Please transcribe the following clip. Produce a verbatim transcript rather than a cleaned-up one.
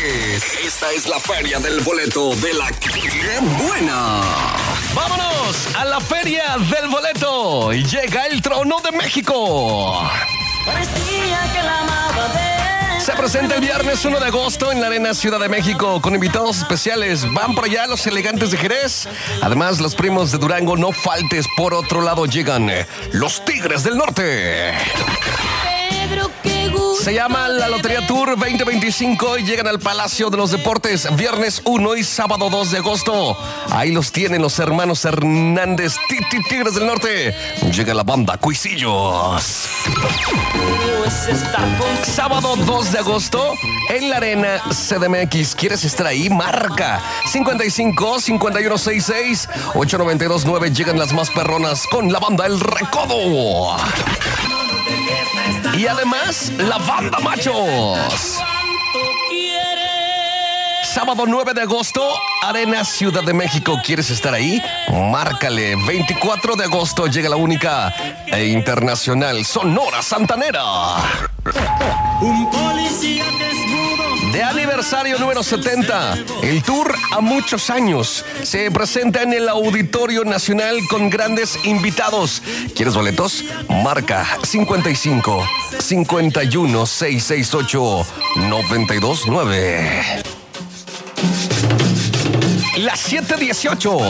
Esta es la feria del boleto de la ¡Qué buena! ¡Vámonos a la feria del boleto! Llega el Trono de México. Parecía que la amaba de... Se presenta el viernes uno de agosto en la Arena Ciudad de México con invitados especiales. Van por allá los elegantes de Jerez. Además, los primos de Durango, no faltes. Por otro lado llegan eh, los Tigres del Norte. Pedro, qué gusto. Se llama la Lotería Tour veinte veinticinco y llegan al Palacio de los Deportes viernes uno y sábado dos de agosto. Ahí los tienen los hermanos Hernández, Titi Tigres del Norte. Llega la banda Cuisillos. Es estar con... Sábado dos de agosto en la Arena C D M X. ¿Quieres estar ahí? Marca cincuenta y cinco, cincuenta y uno sesenta y seis, ocho noventa y dos nueve. Llegan las más perronas con la banda El Recodo. Y además, la banda Machos. Sábado nueve de agosto, Arena Ciudad de México. ¿Quieres estar ahí? Márcale. veinticuatro de agosto llega la única e internacional Sonora Santanera. Un policía desnudo. De aniversario número setenta, el tour a muchos años. Se presenta en el Auditorio Nacional con grandes invitados. ¿Quieres boletos? Marca cincuenta y cinco, cincuenta y uno seiscientos sesenta y ocho, noventa y dos nueve. Las siete dieciocho.